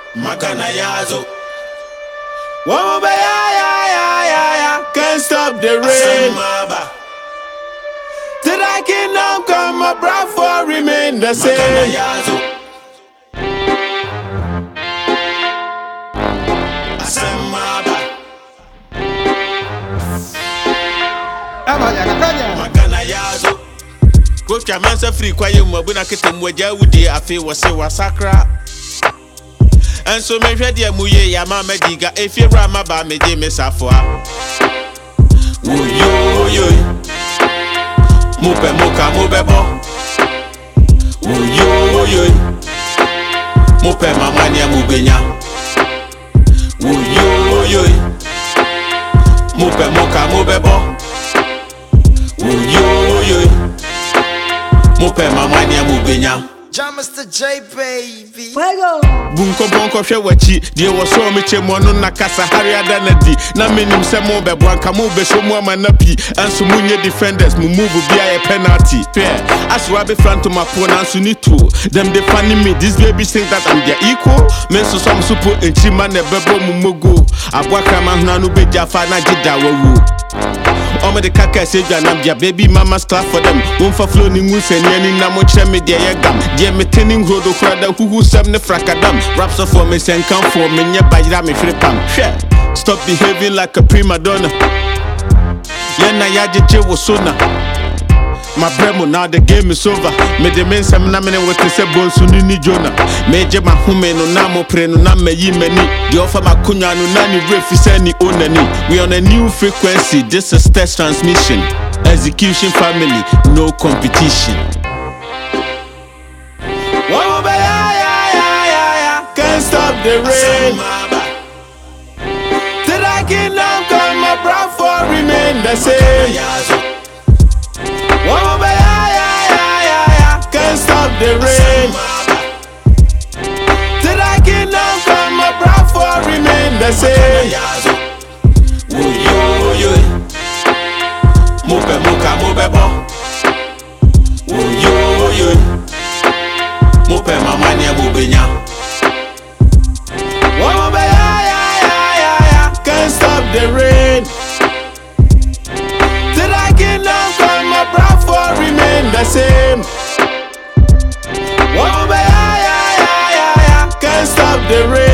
Makana yazo. Woman, ya, can't stop the rain. Till I kingdom come, my brother remain the same. Makana yazo. Asamaba. Makana yazo. Go to mansa free kwa you mabuna kete mwaja wudi afi wase wasakra. And so me hwede amuye ya mama diga efi rama ba meje mesafo. Uyo Mupe muka mubebo. Uyo Mupe mamani ya mubenya. Uyo Mupe muka mubebo. Uyo Mupe mamani ya mubenya. Mr. J baby. Fuego. Bunko bonko hwe wachi die wo so me chemo no na kasa hariada na di na menim se mo be bwanka mo be so mo amanapi anso munye defenders mo move bia a penalty fair as we be front to my phone anso ni to them dey funny me this baby think that I'm their equal men so some super enchi man e bebo mo mogo abwaka man huna no be jafa na jida wawu Ome de kaka seja nam dia baby mama's clap for them. Won for flow ni ngunse ni ani na mo kire me dia ye gam. Dia me tening hodo krada huhu sam ne frakadam. Raps for me sen kan for me nya bayra me fripam. Stop behaving like a prima donna. Yena yaje je wo sona. My bremo now the game is over. Me de men sam na me what say bonsu ni Jonah. Meje ma hume no na mo pre no na me yi mani. The offer ma kunya no na ni refi say ni onani. We on a new frequency. This is test transmission. Execution family, no competition. Woman, ya, can't stop the rain. Till I kingdom come, my brother remain the same. Woman, ya, can't stop the rain. Till I kingdom come, my brother remain the same. Uyo Mupe muka mubebo. Uyo Mupe mamani ya mubenya. Woman, ya, can't stop the rain. Till I kingdom come, my brother remain the same. Woman, ya, can't stop the rain.